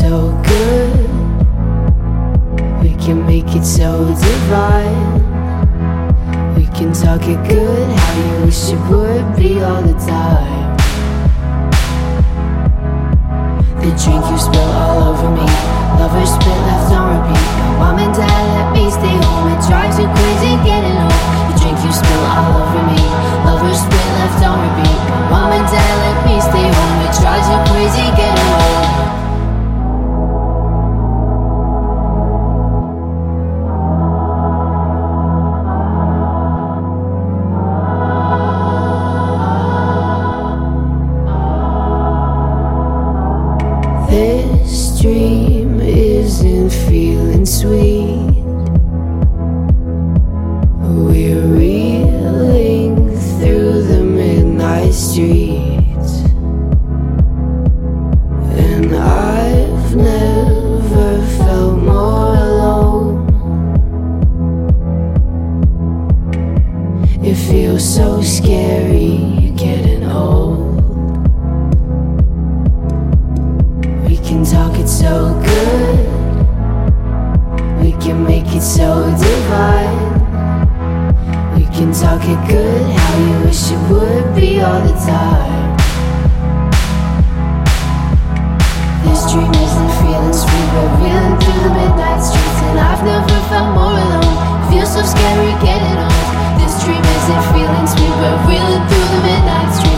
so good. We can make it so divine. We can talk it good, how you wish it would be all the time. The drink you spill all over me, lovers spit left on repeat. Mom and dad let me stay home, it drives you crazy getting home. The drink you spill all over me, lovers spit left on repeat. Mom and dad let me stay home, it drives you crazy getting home. This dream isn't feeling sweet. We're reeling through the midnight streets, and I've never felt more alone. It feels so scary getting old. We can talk it so good. We can make it so divine. We can talk it good, how you wish it would be all the time. This dream isn't feeling sweet, but reeling through the midnight streets, and I've never felt more alone. It feels so scary getting old. This dream isn't feeling sweet, but reeling through the midnight streets.